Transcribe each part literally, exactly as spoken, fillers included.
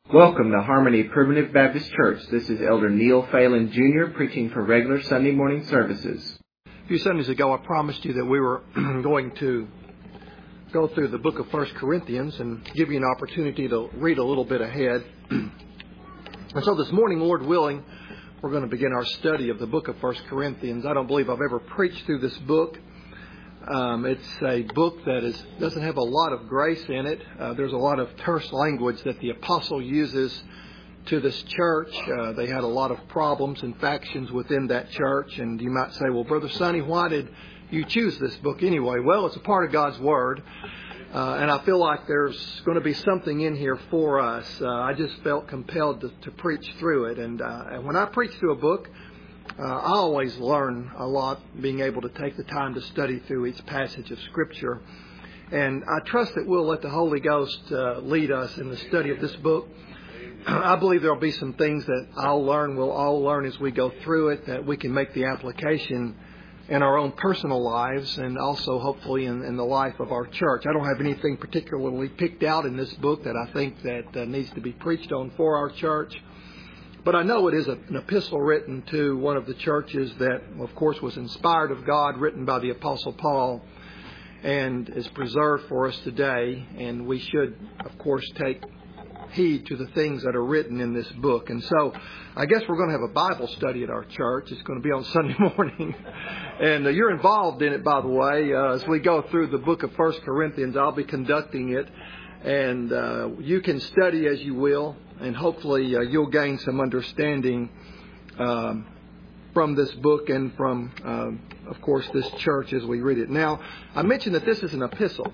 Welcome to Harmony Primitive Baptist Church. This is Elder Neil Phelan, Junior preaching for regular Sunday morning services. A few Sundays ago, I promised you that we were going to go through the book of First Corinthians and give you an opportunity to read a little bit ahead. And so this morning, Lord willing, we're going to begin our study of the book of First Corinthians. I don't believe I've ever preached through this book. Um, it's a book that is, doesn't have a lot of grace in it. Uh, there's a lot of terse language that the apostle uses to this church. Uh, they had a lot of problems and factions within that church. And you might say, well, Brother Sonny, why did you choose this book anyway? Well, it's a part of God's Word. Uh, and I feel like there's going to be something in here for us. Uh, I just felt compelled to, to preach through it. And, uh, and when I preach through a book, Uh, I always learn a lot being able to take the time to study through each passage of Scripture. And I trust that we'll let the Holy Ghost uh, lead us in the study of this book. I believe there will be some things that I'll learn, we'll all learn as we go through it, that we can make the application in our own personal lives and also hopefully in, in the life of our church. I don't have anything particularly picked out in this book that I think that uh, needs to be preached on for our church. But I know it is a, an epistle written to one of the churches that, of course, was inspired of God, written by the Apostle Paul, and is preserved for us today. And we should, of course, take heed to the things that are written in this book. And so I guess we're going to have a Bible study at our church. It's going to be on Sunday morning. And uh, you're involved in it, by the way. Uh, as we go through the book of First Corinthians, I'll be conducting it. And uh, you can study as you will. And hopefully uh, you'll gain some understanding um, from this book and from, um, of course, this church as we read it. Now, I mentioned that this is an epistle.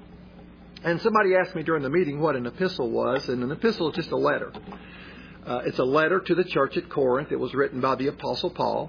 And somebody asked me during the meeting what an epistle was. And an epistle is just a letter. Uh, it's a letter to the church at Corinth. It was written by the Apostle Paul.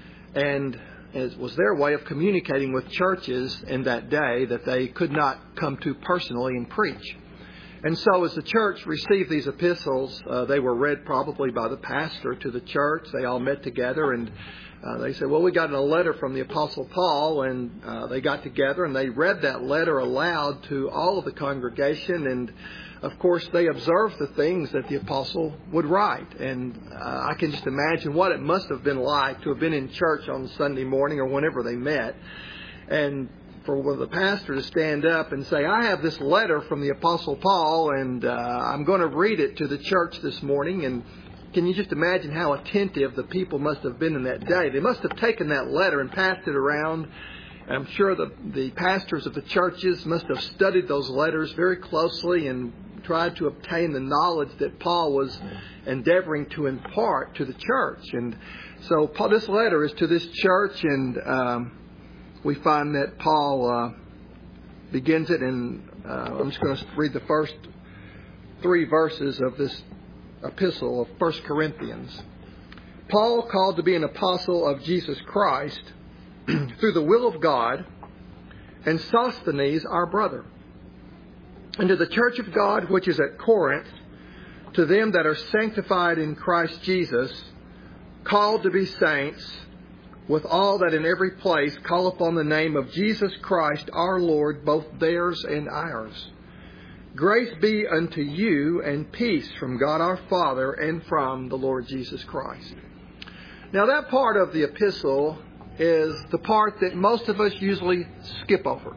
And it was their way of communicating with churches in that day that they could not come to personally and preach. And so as the church received these epistles, uh, they were read probably by the pastor to the church. They all met together and uh, they said, well, we got a letter from the Apostle Paul. And uh, they got together and they read that letter aloud to all of the congregation. And, of course, they observed the things that the apostle would write. And uh, I can just imagine what it must have been like to have been in church on Sunday morning or whenever they met. And for the pastor to stand up and say, I have this letter from the Apostle Paul, and uh, I'm going to read it to the church this morning. And can you just imagine how attentive the people must have been in that day? They must have taken that letter and passed it around. I'm sure the, the pastors of the churches must have studied those letters very closely and tried to obtain the knowledge that Paul was endeavoring to impart to the church. And so Paul, this letter is to this church, and um, we find that Paul uh, begins it, and uh, I'm just going to read the first three verses of this epistle of First Corinthians. Paul, called to be an apostle of Jesus Christ through the will of God, and Sosthenes, our brother, and to the church of God which is at Corinth, to them that are sanctified in Christ Jesus, called to be saints, with all that in every place call upon the name of Jesus Christ our Lord, both theirs and ours. Grace be unto you and peace from God our Father and from the Lord Jesus Christ. Now that part of the epistle is the part that most of us usually skip over.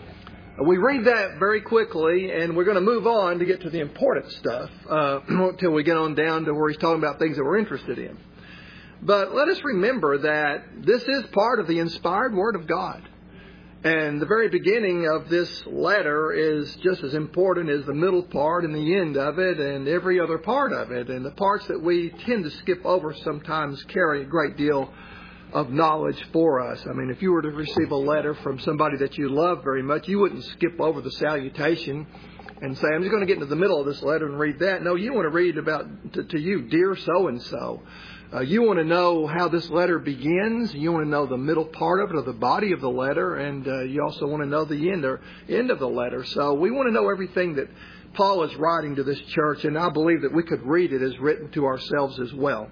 We read that very quickly, and we're going to move on to get to the important stuff uh, until we get on down to where he's talking about things that we're interested in. But let us remember that this is part of the inspired Word of God. And the very beginning of this letter is just as important as the middle part and the end of it and every other part of it. And the parts that we tend to skip over sometimes carry a great deal of knowledge for us. I mean, if you were to receive a letter from somebody that you love very much, you wouldn't skip over the salutation and say, I'm just going to get into the middle of this letter and read that. No, you want to read about to, to you, dear so-and-so. Uh, you want to know how this letter begins. You want to know the middle part of it or the body of the letter. And uh, you also want to know the end, or end of the letter. So we want to know everything that Paul is writing to this church. And I believe that we could read it as written to ourselves as well.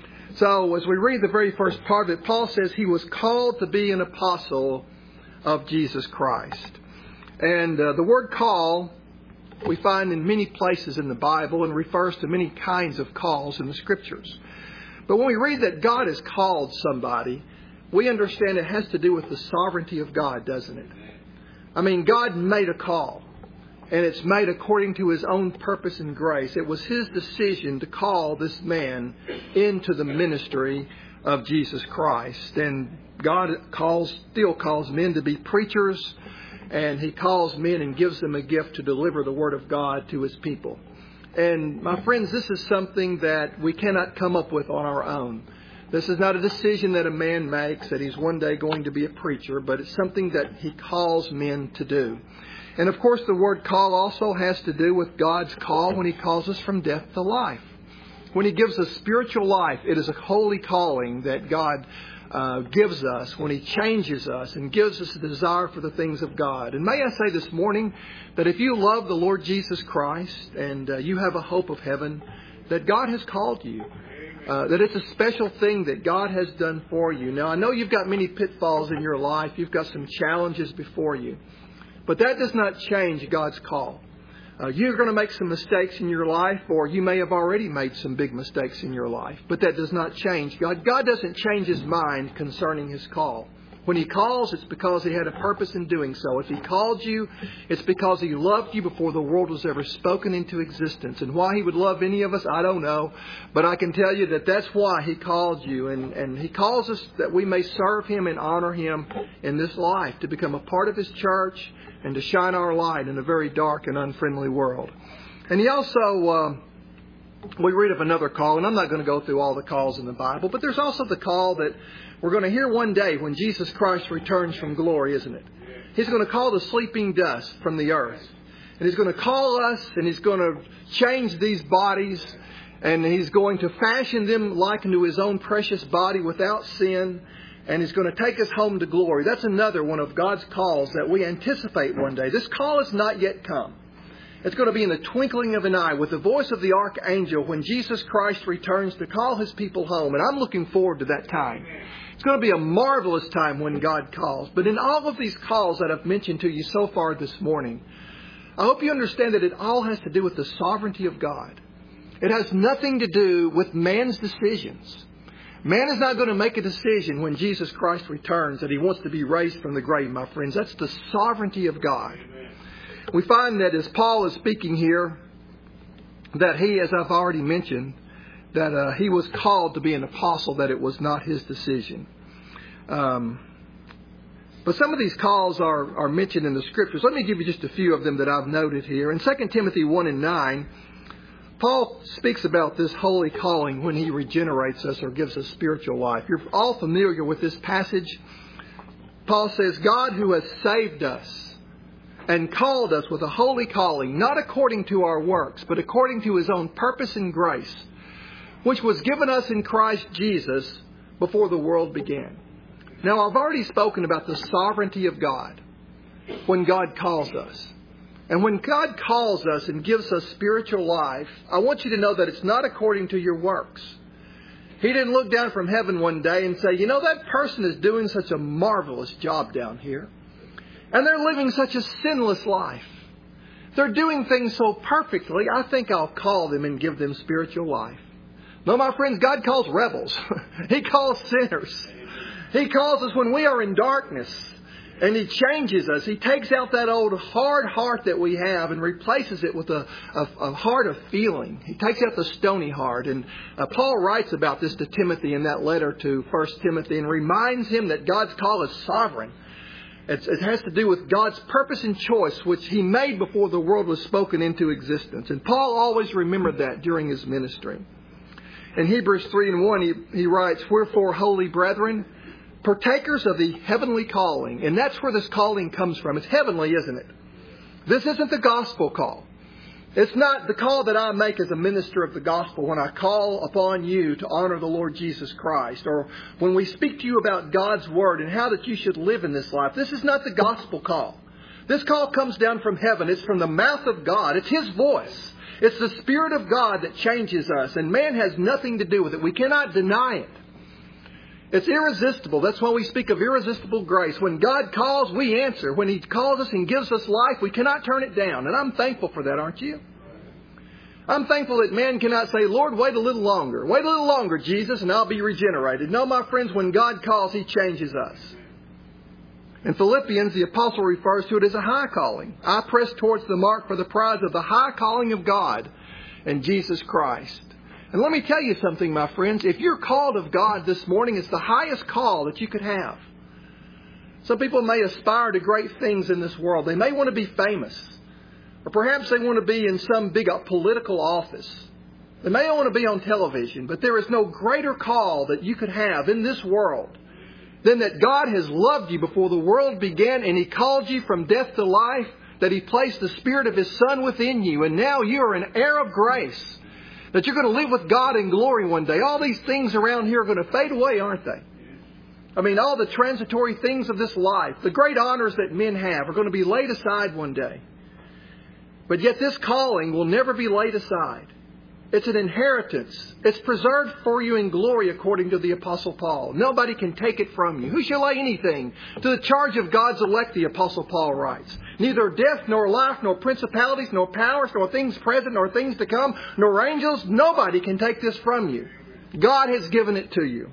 So as we read the very first part of it, Paul says he was called to be an apostle of Jesus Christ. And uh, the word call we find in many places in the Bible and refers to many kinds of calls in the Scriptures. But when we read that God has called somebody, we understand it has to do with the sovereignty of God, doesn't it? I mean, God made a call, and it's made according to His own purpose and grace. It was His decision to call this man into the ministry of Jesus Christ. And God calls, still calls men to be preachers, and He calls men and gives them a gift to deliver the Word of God to His people. And my friends, this is something that we cannot come up with on our own. This is not a decision that a man makes that he's one day going to be a preacher, but it's something that He calls men to do. And of course, the word call also has to do with God's call when He calls us from death to life. When He gives us spiritual life, it is a holy calling that God uh, gives us when He changes us and gives us a desire for the things of God. And may I say this morning that if you love the Lord Jesus Christ and uh, you have a hope of heaven, that God has called you. Uh, that it's a special thing that God has done for you. Now, I know you've got many pitfalls in your life. You've got some challenges before you. But that does not change God's call. Uh, you're going to make some mistakes in your life, or you may have already made some big mistakes in your life. But that does not change God. God doesn't change His mind concerning His call. When He calls, it's because He had a purpose in doing so. If He called you, it's because He loved you before the world was ever spoken into existence. And why He would love any of us, I don't know. But I can tell you that that's why He called you. And, and He calls us that we may serve Him and honor Him in this life, to become a part of His church and to shine our light in a very dark and unfriendly world. And He also, uh, we read of another call, and I'm not going to go through all the calls in the Bible, but there's also the call that we're going to hear one day when Jesus Christ returns from glory, isn't it? He's going to call the sleeping dust from the earth. And He's going to call us, and He's going to change these bodies, and He's going to fashion them like unto His own precious body without sin, and He's going to take us home to glory. That's another one of God's calls that we anticipate one day. This call has not yet come. It's going to be in the twinkling of an eye with the voice of the archangel when Jesus Christ returns to call His people home. And I'm looking forward to that time. It's going to be a marvelous time when God calls. But in all of these calls that I've mentioned to you so far this morning, I hope you understand that it all has to do with the sovereignty of God. It has nothing to do with man's decisions. Man is not going to make a decision when Jesus Christ returns that He wants to be raised from the grave, my friends. That's the sovereignty of God. We find that as Paul is speaking here, that he, as I've already mentioned, that uh, he was called to be an apostle, that it was not his decision. Um, but some of these calls are, are mentioned in the Scriptures. Let me give you just a few of them that I've noted here. In Second Timothy one and nine, Paul speaks about this holy calling when He regenerates us or gives us spiritual life. You're all familiar with this passage. Paul says, God who has saved us and called us with a holy calling, not according to our works, but according to His own purpose and grace, which was given us in Christ Jesus before the world began. Now, I've already spoken about the sovereignty of God when God calls us. And when God calls us and gives us spiritual life, I want you to know that it's not according to your works. He didn't look down from heaven one day and say, you know, that person is doing such a marvelous job down here. And they're living such a sinless life. They're doing things so perfectly, I think I'll call them and give them spiritual life. No, my friends, God calls rebels. He calls sinners. He calls us when we are in darkness. And He changes us. He takes out that old hard heart that we have and replaces it with a, a, a heart of feeling. He takes out the stony heart. And uh, Paul writes about this to Timothy in that letter to First Timothy and reminds him that God's call is sovereign. It's, it has to do with God's purpose and choice, which He made before the world was spoken into existence. And Paul always remembered that during his ministry. In Hebrews three and one, he, he writes, wherefore, holy brethren, partakers of the heavenly calling. And that's where this calling comes from. It's heavenly, isn't it? This isn't the gospel call. It's not the call that I make as a minister of the gospel when I call upon you to honor the Lord Jesus Christ, or when we speak to you about God's Word and how that you should live in this life. This is not the gospel call. This call comes down from heaven. It's from the mouth of God. It's His voice. It's the Spirit of God that changes us, and man has nothing to do with it. We cannot deny it. It's irresistible. That's why we speak of irresistible grace. When God calls, we answer. When He calls us and gives us life, we cannot turn it down. And I'm thankful for that, aren't you? I'm thankful that man cannot say, Lord, wait a little longer. Wait a little longer, Jesus, and I'll be regenerated. No, my friends, when God calls, He changes us. In Philippians, the apostle refers to it as a high calling. I press towards the mark for the prize of the high calling of God in Jesus Christ. And let me tell you something, my friends. If you're called of God this morning, it's the highest call that you could have. Some people may aspire to great things in this world. They may want to be famous. Or perhaps they want to be in some big political office. They may want to be on television. But there is no greater call that you could have in this world than that God has loved you before the world began, and He called you from death to life, that He placed the Spirit of His Son within you, and now you are an heir of grace, that you're going to live with God in glory one day. All these things around here are going to fade away, aren't they? I mean, all the transitory things of this life, the great honors that men have, are going to be laid aside one day. But yet this calling will never be laid aside. It's an inheritance. It's preserved for you in glory, according to the Apostle Paul. Nobody can take it from you. Who shall lay anything to the charge of God's elect, the Apostle Paul writes. Neither death, nor life, nor principalities, nor powers, nor things present, nor things to come, nor angels. Nobody can take this from you. God has given it to you.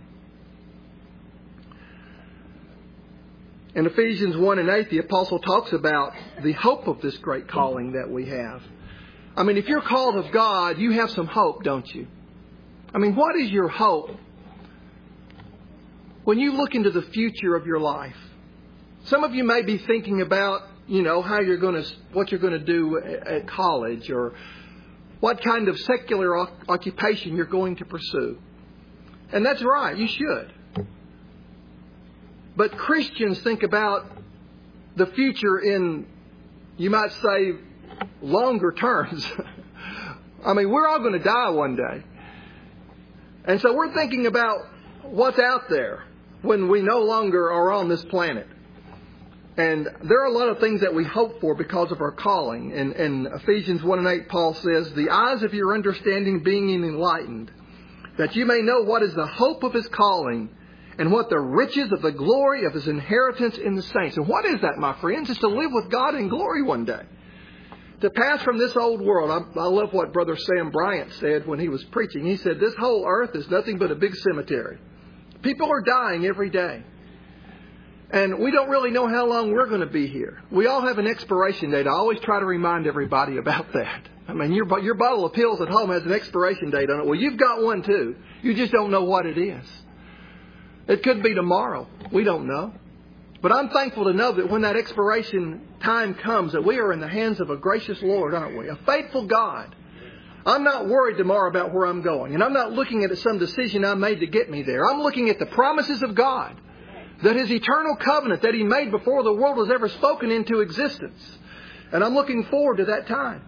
In Ephesians one and eight, the Apostle talks about the hope of this great calling that we have. I mean, if you're called of God, you have some hope, don't you? I mean, what is your hope when you look into the future of your life? Some of you may be thinking about, you know, how you're going to, what you're going to do at college, or what kind of secular occupation you're going to pursue. And that's right, you should. But Christians think about the future in, you might say, longer terms. I mean, we're all going to die one day. And so we're thinking about what's out there when we no longer are on this planet. And there are a lot of things that we hope for because of our calling. And in Ephesians one and eight, Paul says, the eyes of your understanding being enlightened, that you may know what is the hope of His calling, and what the riches of the glory of His inheritance in the saints. And what is that, my friends? It's to live with God in glory one day. To pass from this old world. I, I love what Brother Sam Bryant said when he was preaching. He said, this whole earth is nothing but a big cemetery. People are dying every day. And we don't really know how long we're going to be here. We all have an expiration date. I always try to remind everybody about that. I mean, your, your bottle of pills at home has an expiration date on it. Well, you've got one too. You just don't know what it is. It could be tomorrow. We don't know. But I'm thankful to know that when that expiration time comes, that we are in the hands of a gracious Lord, aren't we? A faithful God. I'm not worried tomorrow about where I'm going. And I'm not looking at some decision I made to get me there. I'm looking at the promises of God. That His eternal covenant that He made before the world was ever spoken into existence. And I'm looking forward to that time.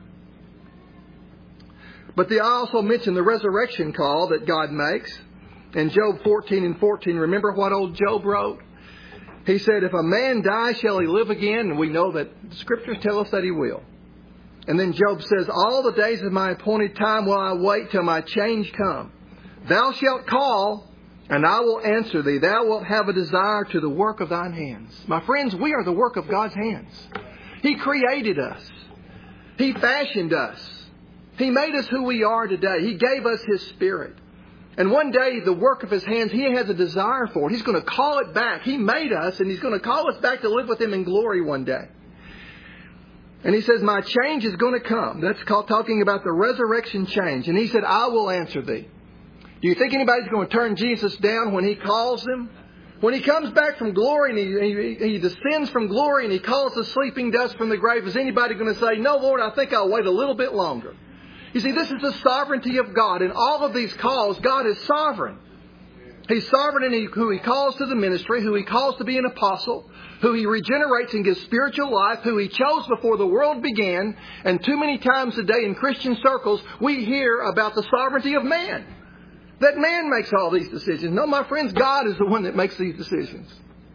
But the, I also mentioned the resurrection call that God makes. In Job fourteen and fourteen, remember what old Job wrote? He said, if a man die, shall he live again? And we know that the Scriptures tell us that he will. And then Job says, all the days of my appointed time will I wait till my change come. Thou shalt call, and I will answer thee. Thou wilt have a desire to the work of thine hands. My friends, we are the work of God's hands. He created us. He fashioned us. He made us who we are today. He gave us His Spirit. And one day, the work of His hands, He has a desire for it. He's going to call it back. He made us, and He's going to call us back to live with Him in glory one day. And He says, my change is going to come. That's called talking about the resurrection change. And He said, I will answer thee. Do you think anybody's going to turn Jesus down when He calls them? When He comes back from glory and he, he, he descends from glory and He calls the sleeping dust from the grave, is anybody going to say, no, Lord, I think I'll wait a little bit longer? You see, this is the sovereignty of God. In all of these calls, God is sovereign. He's sovereign in who He calls to the ministry, who He calls to be an apostle, who He regenerates and gives spiritual life, who He chose before the world began. And too many times a day in Christian circles, we hear about the sovereignty of man. That man makes all these decisions. No, my friends, God is the one that makes these decisions.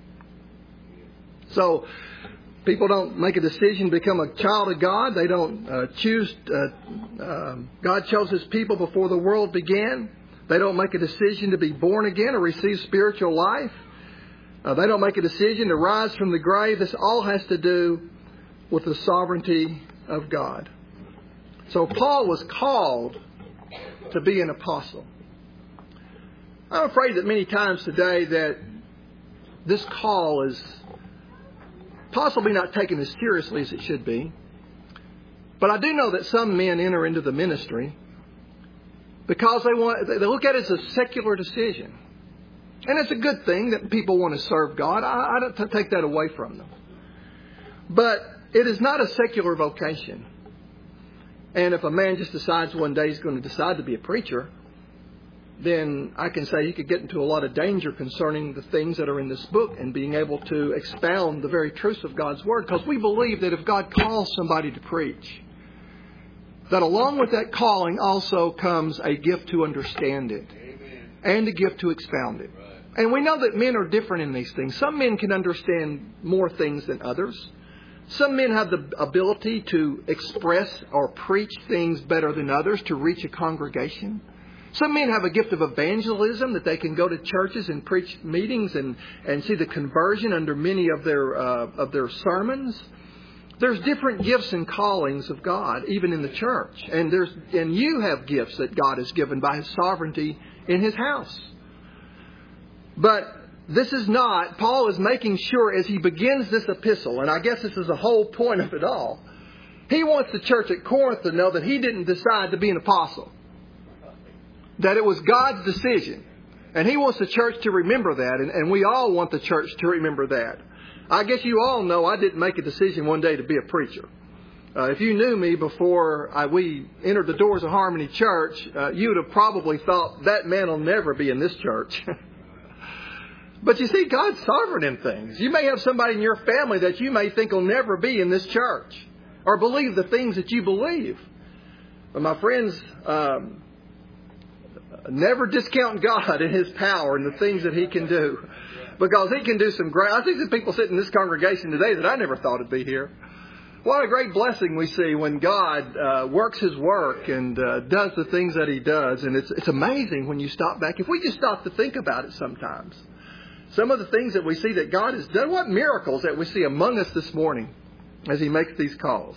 So, people don't make a decision to become a child of God. They don't uh, choose. Uh, uh, God chose His people before the world began. They don't make a decision to be born again or receive spiritual life. Uh, they don't make a decision to rise from the grave. This all has to do with the sovereignty of God. So Paul was called to be an apostle. I'm afraid that many times today that this call is possibly not taken as seriously as it should be. But I do know that some men enter into the ministry because they want they look at it as a secular decision. And it's a good thing that people want to serve God. I, I don't take that away from them. But it is not a secular vocation. And if a man just decides one day he's going to decide to be a preacher, then I can say he could get into a lot of danger concerning the things that are in this book and being able to expound the very truths of God's Word. Because we believe that if God calls somebody to preach, that along with that calling also comes a gift to understand it. Amen. And a gift to expound it. Right. And we know that men are different in these things. Some men can understand more things than others. Some men have the ability to express or preach things better than others to reach a congregation. Some men have a gift of evangelism, that they can go to churches and preach meetings and, and see the conversion under many of their uh, of their sermons. There's different gifts and callings of God, even in the church. And there's and you have gifts that God has given by His sovereignty in His house. But this is not, Paul is making sure as he begins this epistle, and I guess this is the whole point of it all, he wants the church at Corinth to know that he didn't decide to be an apostle. That it was God's decision. And he wants the church to remember that. And, and we all want the church to remember that. I guess you all know I didn't make a decision one day to be a preacher. Uh, if you knew me before I, we entered the doors of Harmony Church, uh, you would have probably thought that man will never be in this church. But you see, God's sovereign in things. You may have somebody in your family that you may think will never be in this church or believe the things that you believe. But my friends, um, never discount God and His power and the things that He can do. Because He can do some great... I think there's people sitting in this congregation today that I never thought would be here. What a great blessing we see when God uh, works His work and uh, does the things that He does. And it's, it's amazing when you stop back. If we just stop to think about it sometimes. Some of the things that we see that God has done. What miracles that we see among us this morning as He makes these calls.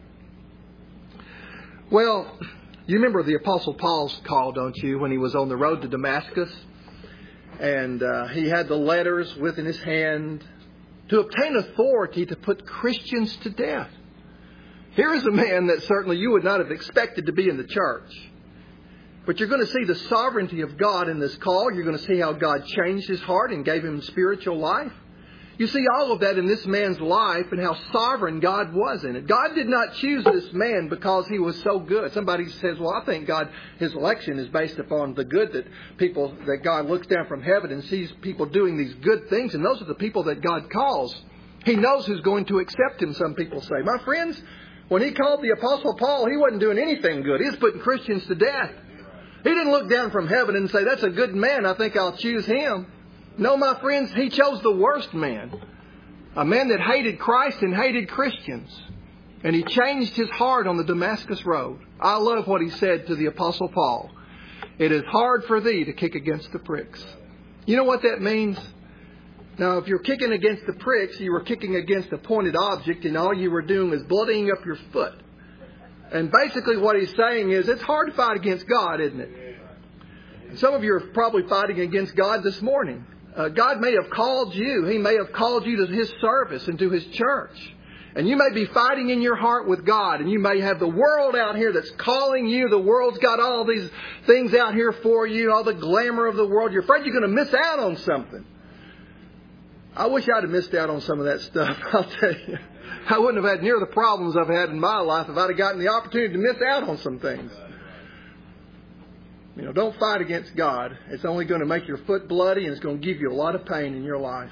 Well, you remember the Apostle Paul's call, don't you, when he was on the road to Damascus? And uh, he had the letters within his hand to obtain authority to put Christians to death. Here is a man that certainly you would not have expected to be in the church. But you're going to see the sovereignty of God in this call. You're going to see how God changed his heart and gave him spiritual life. You see all of that in this man's life and how sovereign God was in it. God did not choose this man because he was so good. Somebody says, well, I think God, His election is based upon the good that people, that God looks down from heaven and sees people doing these good things. And those are the people that God calls. He knows who's going to accept Him, some people say. My friends, when He called the Apostle Paul, he wasn't doing anything good. He was putting Christians to death. He didn't look down from heaven and say, that's a good man, I think I'll choose him. No, my friends, he chose the worst man. A man that hated Christ and hated Christians. And he changed his heart on the Damascus road. I love what he said to the Apostle Paul. It is hard for thee to kick against the pricks. You know what that means? Now, if you're kicking against the pricks, you were kicking against a pointed object and all you were doing was bloodying up your foot. And basically what he's saying is it's hard to fight against God, isn't it? Some of you are probably fighting against God this morning. Uh, God may have called you. He may have called you to His service and to His church. And you may be fighting in your heart with God. And you may have the world out here that's calling you. The world's got all these things out here for you. All the glamour of the world. You're afraid you're going to miss out on something. I wish I'd have missed out on some of that stuff. I'll tell you. I wouldn't have had near the problems I've had in my life if I'd have gotten the opportunity to miss out on some things. You know, don't fight against God. It's only going to make your foot bloody and it's going to give you a lot of pain in your life.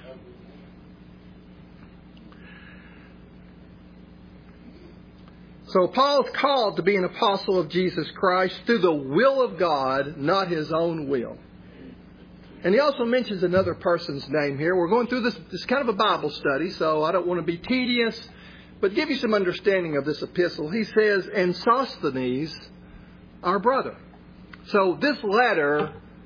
So Paul's called to be an apostle of Jesus Christ through the will of God, not his own will. And he also mentions another person's name here. We're going through this, this kind of a Bible study, so I don't want to be tedious, but give you some understanding of this epistle. He says, and Sosthenes, our brother. So this letter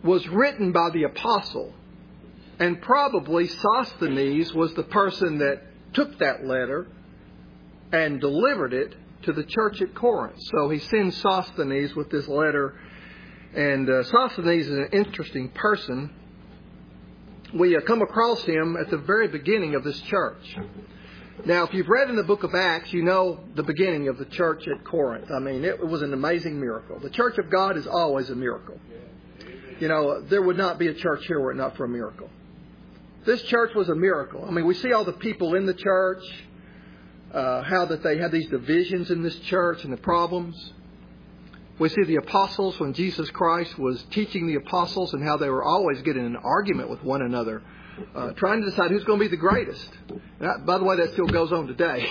was written by the apostle. And probably Sosthenes was the person that took that letter and delivered it to the church at Corinth. So he sends Sosthenes with this letter. And uh, Sosthenes is an interesting person. We uh, come across him at the very beginning of this church. Now, if you've read in the book of Acts, you know the beginning of the church at Corinth. I mean, it was an amazing miracle. The church of God is always a miracle. You know, there would not be a church here were it not for a miracle. This church was a miracle. I mean, we see all the people in the church, uh, how that they had these divisions in this church and the problems. We see the apostles when Jesus Christ was teaching the apostles and how they were always getting in an argument with one another, uh, trying to decide who's going to be the greatest. That, by the way, that still goes on today.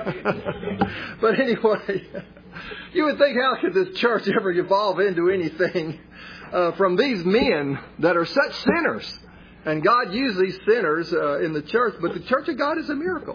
But anyway, you would think, how could this church ever evolve into anything uh, from these men that are such sinners? And God used these sinners uh, in the church, but the church of God is a miracle.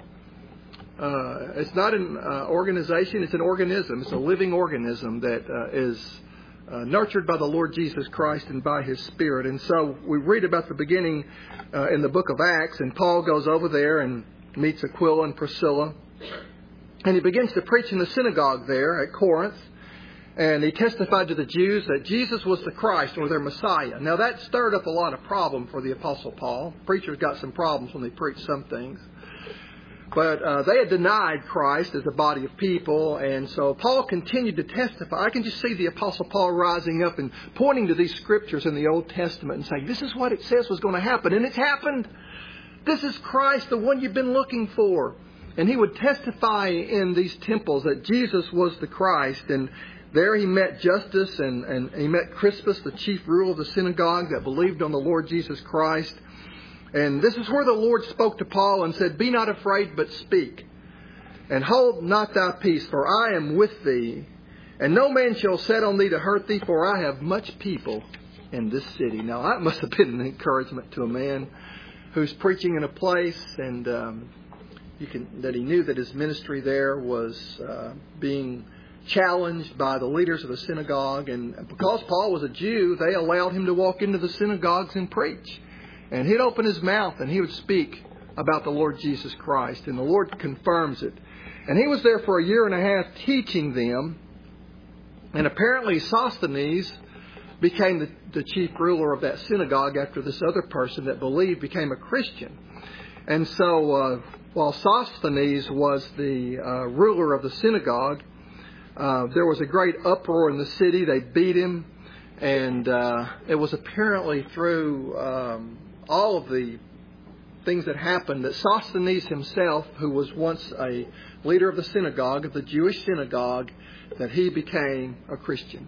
Uh, it's not an uh, organization, it's an organism. It's a living organism that uh, is uh, nurtured by the Lord Jesus Christ and by His Spirit. And so we read about the beginning uh, in the book of Acts, and Paul goes over there and meets Aquila and Priscilla. And he begins to preach in the synagogue there at Corinth. And he testified to the Jews that Jesus was the Christ or their Messiah. Now that stirred up a lot of problem for the Apostle Paul. Preachers got some problems when they preach some things. But uh, they had denied Christ as a body of people, and so Paul continued to testify. I can just see the Apostle Paul rising up and pointing to these scriptures in the Old Testament and saying, this is what it says was going to happen, and it's happened. This is Christ, the one you've been looking for. And he would testify in these temples that Jesus was the Christ, and there he met Justus and, and he met Crispus, the chief ruler of the synagogue that believed on the Lord Jesus Christ. And this is where the Lord spoke to Paul and said, be not afraid, but speak. And hold not thy peace, for I am with thee. And no man shall set on thee to hurt thee, for I have much people in this city. Now, that must have been an encouragement to a man who's preaching in a place and um, you can, that he knew that his ministry there was uh, being challenged by the leaders of the synagogue. And because Paul was a Jew, they allowed him to walk into the synagogues and preach. And he'd open his mouth and he would speak about the Lord Jesus Christ. And the Lord confirms it. And he was there for a year and a half teaching them. And apparently Sosthenes became the, the chief ruler of that synagogue after this other person that believed became a Christian. And so uh, while Sosthenes was the uh, ruler of the synagogue, uh, there was a great uproar in the city. They beat him. And uh, it was apparently through um, all of the things that happened that Sosthenes himself, who was once a leader of the synagogue, of the Jewish synagogue, that he became a Christian.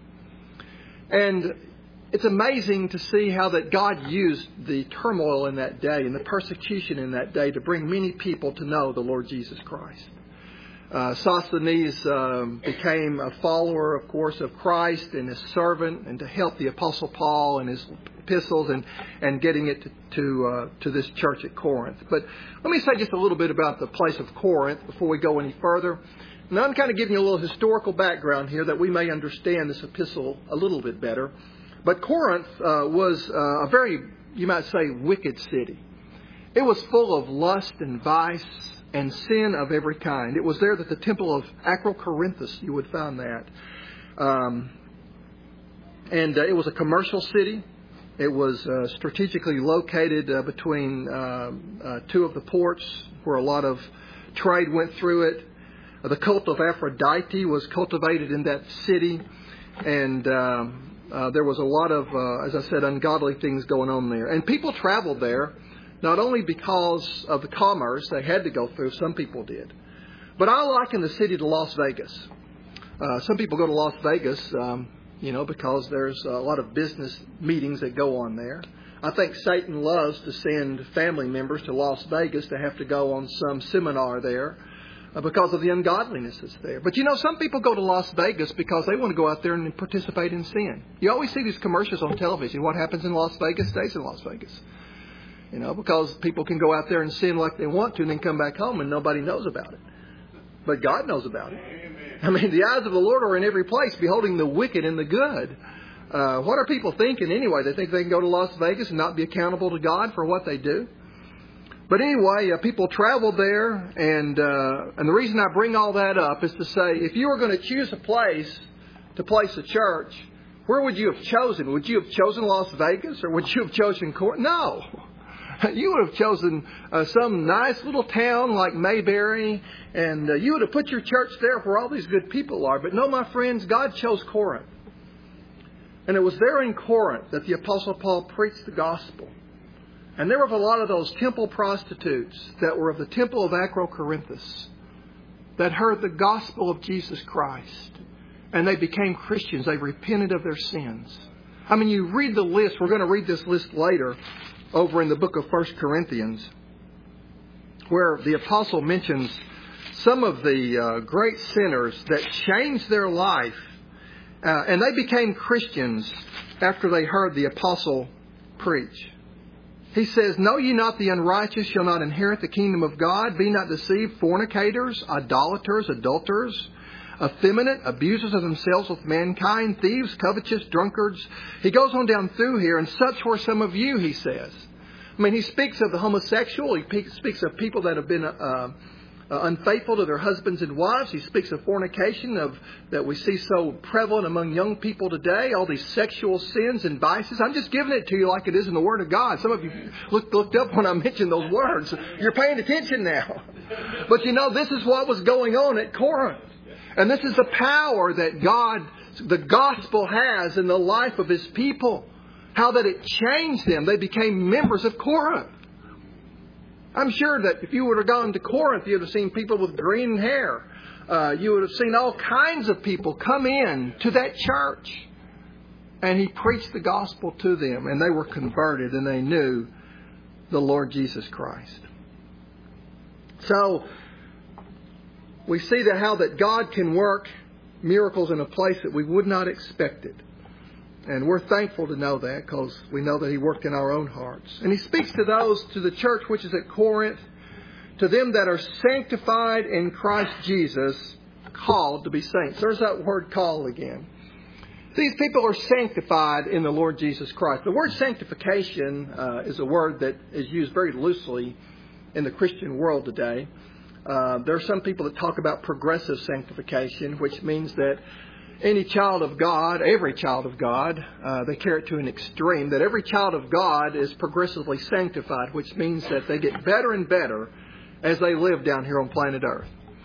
And it's amazing to see how that God used the turmoil in that day and the persecution in that day to bring many people to know the Lord Jesus Christ. Uh, Sosthenes um, became a follower, of course, of Christ and his servant, and to help the Apostle Paul and his epistles and, and getting it to to, uh, to this church at Corinth. But let me say just a little bit about the place of Corinth before we go any further. Now I'm kind of giving you a little historical background here that we may understand this epistle a little bit better. But Corinth uh, was uh, a very, you might say, wicked city. It was full of lust and vice and sin of every kind. It was there that the temple of Acrocorinthus, you would find that. Um, and uh, it was a commercial city. It was uh, strategically located uh, between uh, uh, two of the ports where a lot of trade went through it. Uh, the cult of Aphrodite was cultivated in that city. And um, uh, there was a lot of, uh, as I said, ungodly things going on there. And people traveled there. Not only because of the commerce they had to go through, some people did. But I liken the city to Las Vegas. Uh, some people go to Las Vegas, um, you know, because there's a lot of business meetings that go on there. I think Satan loves to send family members to Las Vegas to have to go on some seminar there uh, because of the ungodliness that's there. But, you know, some people go to Las Vegas because they want to go out there and participate in sin. You always see these commercials on television. What happens in Las Vegas stays in Las Vegas. You know, because people can go out there and sin like they want to and then come back home and nobody knows about it. But God knows about it. I mean, the eyes of the Lord are in every place, beholding the wicked and the good. Uh, what are people thinking anyway? They think they can go to Las Vegas and not be accountable to God for what they do? But anyway, uh, people traveled there, and uh, and the reason I bring all that up is to say, if you were going to choose a place to place a church, where would you have chosen? Would you have chosen Las Vegas, or would you have chosen Corinth? No. You would have chosen uh, some nice little town like Mayberry, and uh, you would have put your church there where all these good people are. But no, my friends, God chose Corinth. And it was there in Corinth that the Apostle Paul preached the gospel. And there were a lot of those temple prostitutes that were of the temple of Acrocorinthus that heard the gospel of Jesus Christ. And they became Christians. They repented of their sins. I mean, you read the list. We're going to read this list later over in the book of First Corinthians, where the apostle mentions some of the uh, great sinners that changed their life. Uh, and they became Christians after they heard the apostle preach. He says, "Know ye not the unrighteous shall not inherit the kingdom of God? Be not deceived, fornicators, idolaters, adulterers, effeminate, abusers of themselves with mankind, thieves, covetous, drunkards." He goes on down through here, and such were some of you, he says. I mean, he speaks of the homosexual. He speaks of people that have been uh, uh, unfaithful to their husbands and wives. He speaks of fornication of that we see so prevalent among young people today, all these sexual sins and vices. I'm just giving it to you like it is in the Word of God. Some of you looked, looked up when I mentioned those words. You're paying attention now. But you know, this is what was going on at Corinth. And this is the power that God, the gospel has in the life of His people. How that it changed them. They became members of Corinth. I'm sure that if you would have gone to Corinth, you would have seen people with green hair. Uh, you would have seen all kinds of people come in to that church. And he preached the gospel to them. And they were converted and they knew the Lord Jesus Christ. So we see that how that God can work miracles in a place that we would not expect it. And we're thankful to know that because we know that He worked in our own hearts. And He speaks to those, to the church which is at Corinth, to them that are sanctified in Christ Jesus, called to be saints. There's that word call again. These people are sanctified in the Lord Jesus Christ. The word sanctification uh, is a word that is used very loosely in the Christian world today. Uh, there are some people that talk about progressive sanctification, which means that any child of God, every child of God, uh, they carry it to an extreme, that every child of God is progressively sanctified, which means that they get better and better as they live down here on planet Earth.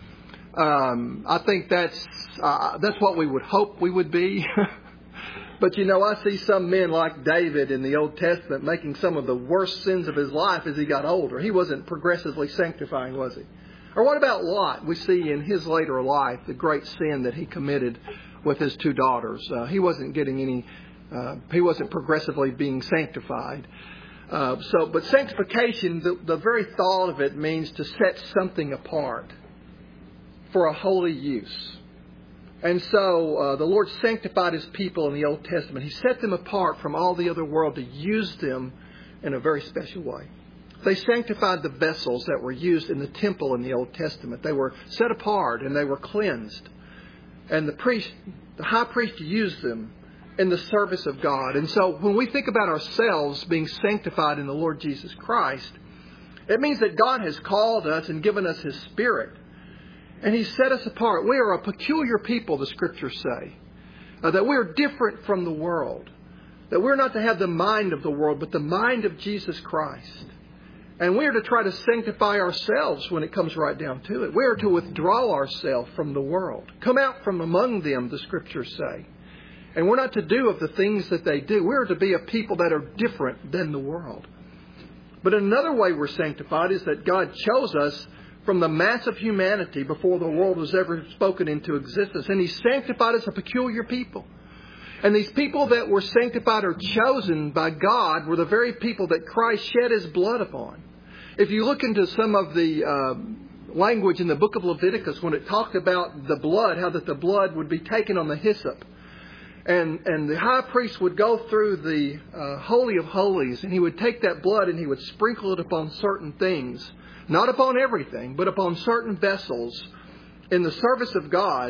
Um, I think that's uh, that's what we would hope we would be. But, you know, I see some men like David in the Old Testament making some of the worst sins of his life as he got older. He wasn't progressively sanctifying, was he? Or what about Lot? We see in his later life the great sin that he committed with his two daughters. Uh, he wasn't getting any, uh, he wasn't progressively being sanctified. Uh, so, but sanctification, the, the very thought of it means to set something apart for a holy use. And so uh, the Lord sanctified His people in the Old Testament. He set them apart from all the other world to use them in a very special way. They sanctified the vessels that were used in the temple in the Old Testament. They were set apart and they were cleansed. And the priest, the high priest used them in the service of God. And so when we think about ourselves being sanctified in the Lord Jesus Christ, it means that God has called us and given us His Spirit. And He set us apart. We are a peculiar people, the Scriptures say. Uh, that we are different from the world. That we're not to have the mind of the world, but the mind of Jesus Christ. And we are to try to sanctify ourselves when it comes right down to it. We are to withdraw ourselves from the world. Come out from among them, the Scriptures say. And we're not to do of the things that they do. We're to be a people that are different than the world. But another way we're sanctified is that God chose us from the mass of humanity before the world was ever spoken into existence. And He sanctified us a peculiar people. And these people that were sanctified or chosen by God were the very people that Christ shed His blood upon. If you look into some of the uh, language in the book of Leviticus, when it talked about the blood, how that the blood would be taken on the hyssop. And, and the high priest would go through the uh, Holy of Holies, and he would take that blood and he would sprinkle it upon certain things. Not upon everything, but upon certain vessels in the service of God.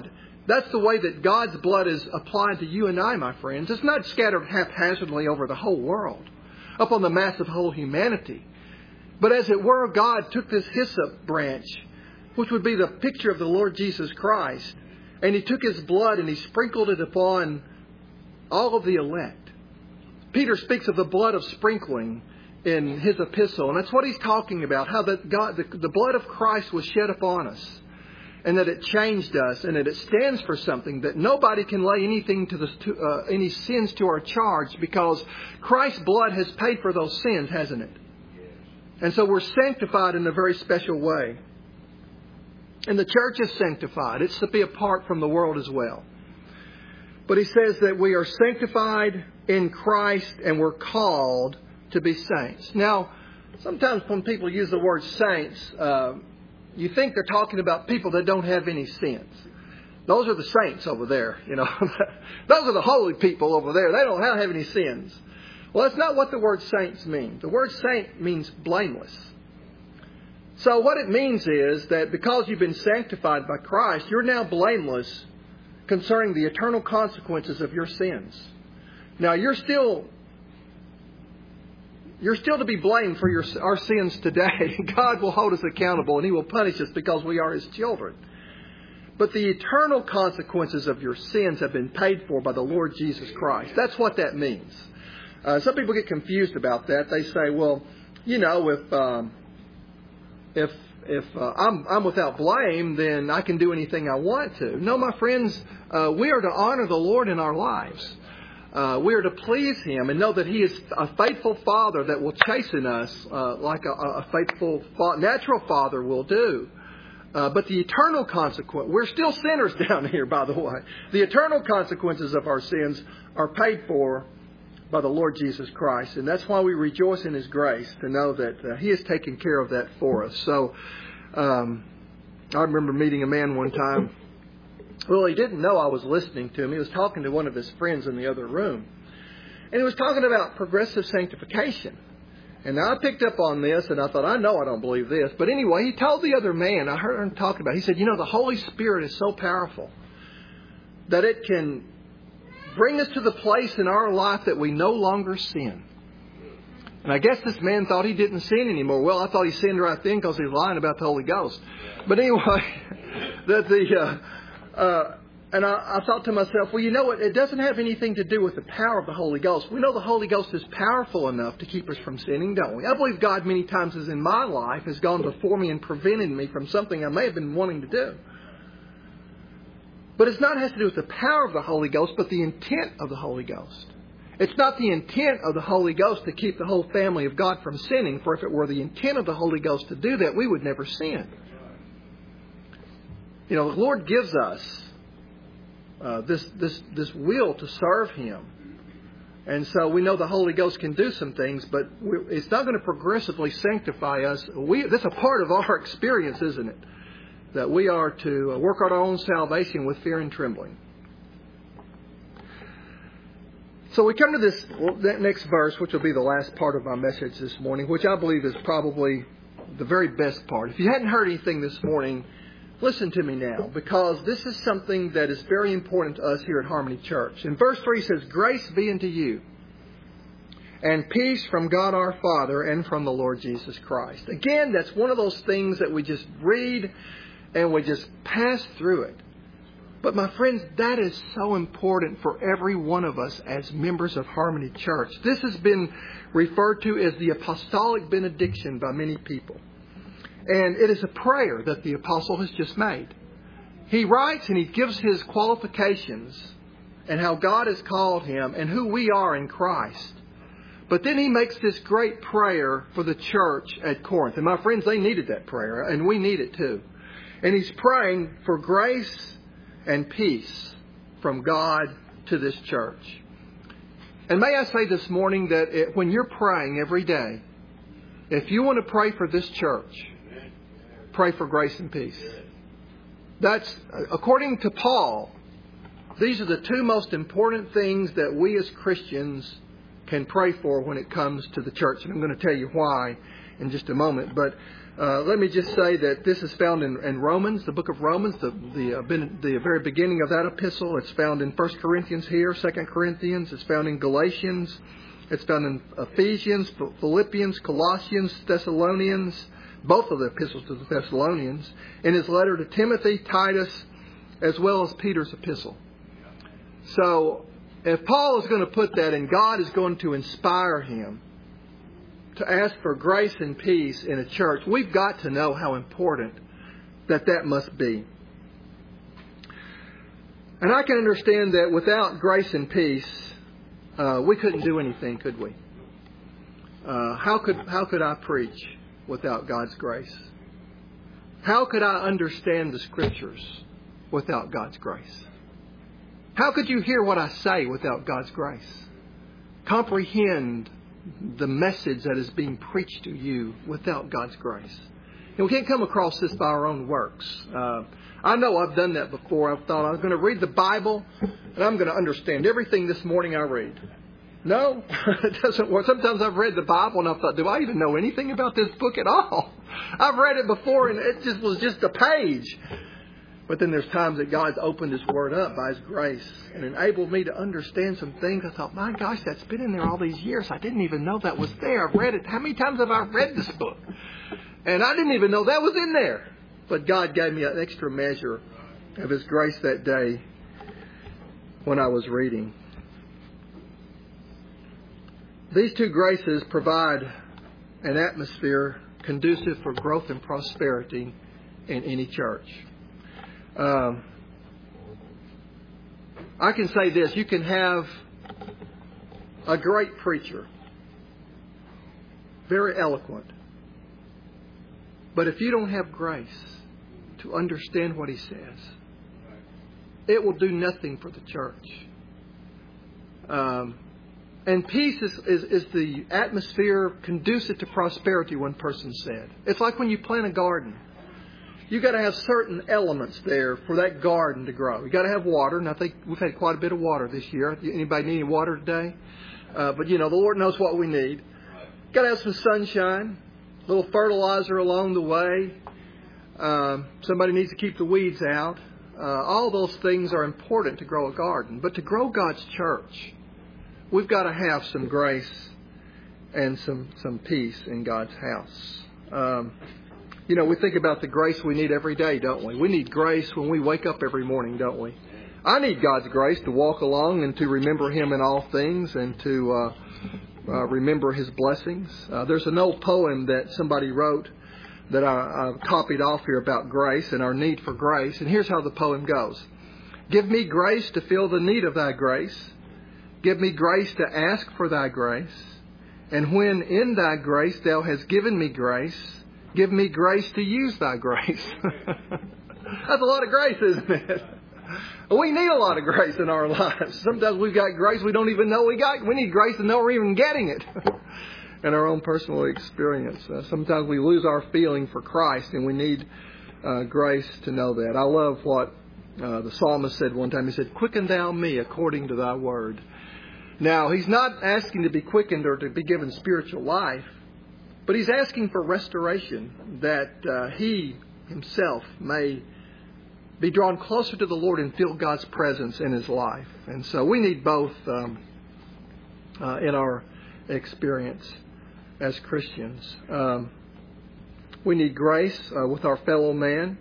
That's the way that God's blood is applied to you and I, my friends. It's not scattered haphazardly over the whole world, upon the mass of whole humanity. But as it were, God took this hyssop branch, which would be the picture of the Lord Jesus Christ, and He took His blood and He sprinkled it upon all of the elect. Peter speaks of the blood of sprinkling in his epistle, and that's what he's talking about, how that God, the, the blood of Christ was shed upon us, and that it changed us, and that it stands for something, that nobody can lay anything to the to, uh, any sins to our charge, because Christ's blood has paid for those sins, hasn't it? And so we're sanctified in a very special way. And the church is sanctified. It's to be apart from the world as well. But he says that we are sanctified in Christ and we're called to be saints. Now, sometimes when people use the word saints, uh, you think they're talking about people that don't have any sins. Those are the saints over there, you know. Those are the holy people over there. They don't have any sins. Well, that's not what the word saints means. The word saint means blameless. So what it means is that because you've been sanctified by Christ, you're now blameless concerning the eternal consequences of your sins. Now, you're still you're still to be blamed for your our sins today. God will hold us accountable and He will punish us because we are His children. But the eternal consequences of your sins have been paid for by the Lord Jesus Christ. That's what that means. Uh, some people get confused about that. They say, well, you know, if um, if if uh, I'm I'm without blame, then I can do anything I want to. No, my friends, uh, we are to honor the Lord in our lives. Uh, we are to please Him and know that He is a faithful Father that will chasten us uh, like a, a faithful fa- natural Father will do. Uh, but the eternal consequence, we're still sinners down here, by the way. The eternal consequences of our sins are paid for by the Lord Jesus Christ. And that's why we rejoice in His grace, to know that uh, He has taken care of that for us. So um, I remember meeting a man one time. Well, he didn't know I was listening to him. He was talking to one of his friends in the other room. And he was talking about progressive sanctification. And I picked up on this, and I thought, I know I don't believe this. But anyway, he told the other man, I heard him talking about it, he said, you know, the Holy Spirit is so powerful that it can bring us to the place in our life that we no longer sin. And I guess this man thought he didn't sin anymore. Well, I thought he sinned right then because he was lying about the Holy Ghost. But anyway, that the... Uh, Uh, and I, I thought to myself, well, you know what? It doesn't have anything to do with the power of the Holy Ghost. We know the Holy Ghost is powerful enough to keep us from sinning, don't we? I believe God many times as in my life has gone before me and prevented me from something I may have been wanting to do. But it's not has to do with the power of the Holy Ghost, but the intent of the Holy Ghost. It's not the intent of the Holy Ghost to keep the whole family of God from sinning, for if it were the intent of the Holy Ghost to do that, we would never sin. You know, the Lord gives us uh, this this this will to serve Him. And so we know the Holy Ghost can do some things, but we, it's not going to progressively sanctify us. We, that's a part of our experience, isn't it? That we are to work out our own salvation with fear and trembling. So we come to this that next verse, which will be the last part of my message this morning, which I believe is probably the very best part. If you hadn't heard anything this morning, listen to me now, because this is something that is very important to us here at Harmony Church. In verse three says, grace be unto you, and peace from God our Father and from the Lord Jesus Christ. Again, that's one of those things that we just read and we just pass through it. But my friends, that is so important for every one of us as members of Harmony Church. This has been referred to as the apostolic benediction by many people. And it is a prayer that the apostle has just made. He writes and he gives his qualifications and how God has called him and who we are in Christ. But then he makes this great prayer for the church at Corinth. And my friends, they needed that prayer, and we need it too. And he's praying for grace and peace from God to this church. And may I say this morning that it, when you're praying every day, if you want to pray for this church, pray for grace and peace. That's, according to Paul, these are the two most important things that we as Christians can pray for when it comes to the church. And I'm going to tell you why in just a moment. But Uh, let me just say that this is found in, in Romans, the book of Romans, the the, uh, been, the very beginning of that epistle. It's found in First Corinthians here, Second Corinthians. It's found in Galatians. It's found in Ephesians, Philippians, Colossians, Thessalonians, both of the epistles to the Thessalonians, in his letter to Timothy, Titus, as well as Peter's epistle. So, if Paul is going to put that, and God is going to inspire him to ask for grace and peace in a church, we've got to know how important that that must be. And I can understand that without grace and peace, uh, we couldn't do anything, could we? Uh, how could how could I preach without God's grace? How could I understand the Scriptures without God's grace? How could you hear what I say without God's grace? Comprehend the message that is being preached to you without God's grace. And we can't come across this by our own works. Uh, I know I've done that before. I've thought I was going to read the Bible and I'm going to understand everything this morning I read. No, it doesn't work. Sometimes I've read the Bible and I've thought, do I even know anything about this book at all? I've read it before and it just was just a page. But then there's times that God's opened His Word up by His grace and enabled me to understand some things. I thought, my gosh, that's been in there all these years. I didn't even know that was there. I've read it. How many times have I read this book? And I didn't even know that was in there. But God gave me an extra measure of His grace that day when I was reading. These two graces provide an atmosphere conducive for growth and prosperity in any church. Um, I can say this, you can have a great preacher, very eloquent, but if you don't have grace to understand what he says, it will do nothing for the church. Um, and peace is, is, is the atmosphere conducive to prosperity, one person said. It's like when you plant a garden. You've got to have certain elements there for that garden to grow. You've got to have water, and I think we've had quite a bit of water this year. Anybody need any water today? Uh, but, you know, the Lord knows what we need. You've got to have some sunshine, a little fertilizer along the way. Um, somebody needs to keep the weeds out. Uh, all those things are important to grow a garden. But to grow God's church, we've got to have some grace and some, some peace in God's house. Um You know, we think about the grace we need every day, don't we? We need grace when we wake up every morning, don't we? I need God's grace to walk along and to remember Him in all things and to uh, uh, remember His blessings. Uh, there's an old poem that somebody wrote that I, I've copied off here about grace and our need for grace. And here's how the poem goes. Give me grace to feel the need of Thy grace. Give me grace to ask for Thy grace. And when in Thy grace Thou hast given me grace, give me grace to use Thy grace. That's a lot of grace, isn't it? We need a lot of grace in our lives. Sometimes we've got grace we don't even know we got. We need grace to know we're even getting it in our own personal experience. Uh, sometimes we lose our feeling for Christ, and we need uh, grace to know that. I love what uh, the psalmist said one time. He said, "Quicken Thou me according to Thy word." Now, he's not asking to be quickened or to be given spiritual life. But he's asking for restoration, that uh, he himself may be drawn closer to the Lord and feel God's presence in his life. And so we need both um, uh, in our experience as Christians. Um, we need grace uh, with our fellow man.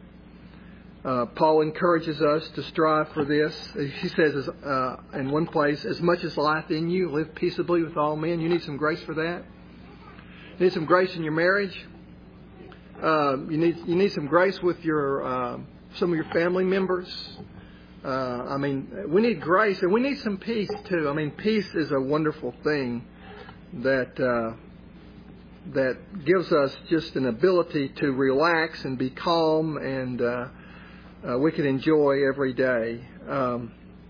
Uh, Paul encourages us to strive for this. He says uh, in one place, as much as lieth in you, live peaceably with all men. You need some grace for that. You need some grace in your marriage. Uh, you need you need some grace with your uh, some of your family members. Uh, I mean, we need grace, and we need some peace too. I mean, peace is a wonderful thing that uh, that gives us just an ability to relax and be calm, and uh, uh, we can enjoy every day. Um,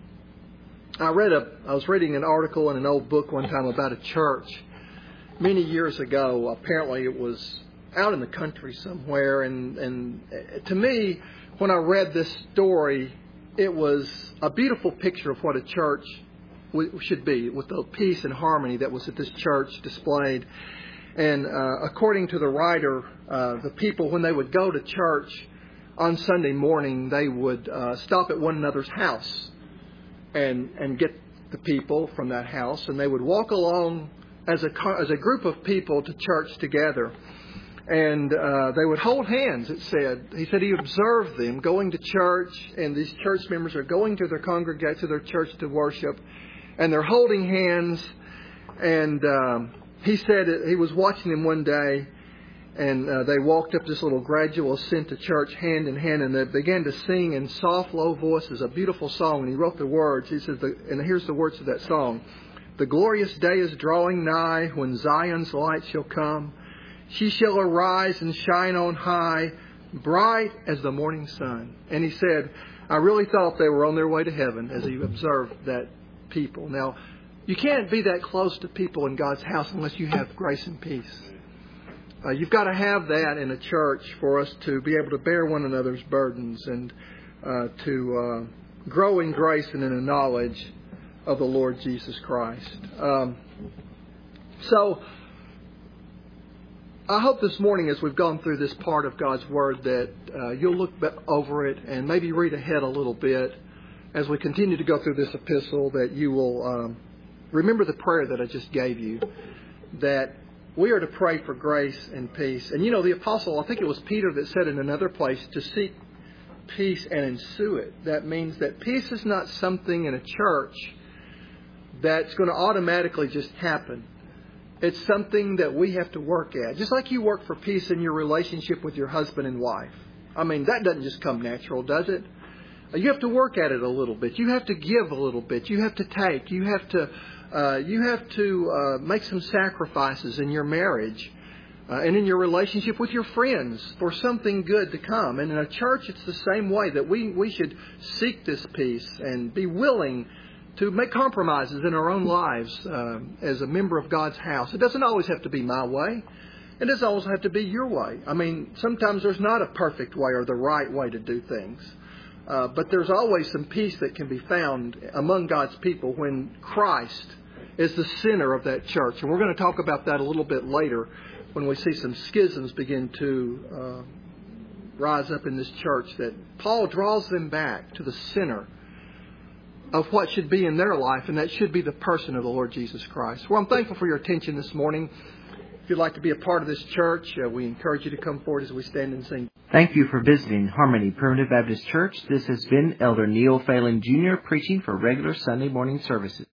I read a I was reading an article in an old book one time about a church. Many years ago, apparently it was out in the country somewhere, and, and to me, when I read this story, it was a beautiful picture of what a church should be, with the peace and harmony that was at this church displayed. And uh, according to the writer, uh, the people, when they would go to church on Sunday morning, they would uh, stop at one another's house and and get the people from that house, and they would walk along as a as a group of people to church together. And uh, they would hold hands, it said. He said he observed them going to church, and these church members are going to their congregation, to their church to worship, and they're holding hands. And um, he said he was watching them one day, and uh, they walked up this little gradual ascent to church hand in hand, and they began to sing in soft, low voices a beautiful song. And he wrote the words. He says, the, and here's the words of that song. "The glorious day is drawing nigh when Zion's light shall come. She shall arise and shine on high, bright as the morning sun." And he said, I really thought they were on their way to heaven as he observed that people. Now, you can't be that close to people in God's house unless you have grace and peace. Uh, you've got to have that in a church for us to be able to bear one another's burdens and uh, to uh, grow in grace and in a knowledge of the Lord Jesus Christ. Um, so, I hope this morning as we've gone through this part of God's Word that uh, you'll look over it and maybe read ahead a little bit as we continue to go through this epistle, that you will um, remember the prayer that I just gave you, that we are to pray for grace and peace. And you know, the apostle, I think it was Peter that said in another place, to seek peace and ensue it. That means that peace is not something in a church that's going to automatically just happen. It's something that we have to work at. Just like you work for peace in your relationship with your husband and wife. I mean, that doesn't just come natural, does it? You have to work at it a little bit. You have to give a little bit. You have to take. You have to uh, you have to uh, make some sacrifices in your marriage uh, and in your relationship with your friends for something good to come. And in a church, it's the same way, that we, we should seek this peace and be willing to make compromises in our own lives uh, as a member of God's house. It doesn't always have to be my way. It doesn't always have to be your way. I mean, sometimes there's not a perfect way or the right way to do things. Uh, but there's always some peace that can be found among God's people when Christ is the center of that church. And we're going to talk about that a little bit later when we see some schisms begin to uh, rise up in this church, that Paul draws them back to the center of what should be in their life, and that should be the person of the Lord Jesus Christ. Well, I'm thankful for your attention this morning. If you'd like to be a part of this church, uh, we encourage you to come forward as we stand and sing. Thank you for visiting Harmony Primitive Baptist Church. This has been Elder Neil Phelan Junior preaching for regular Sunday morning services.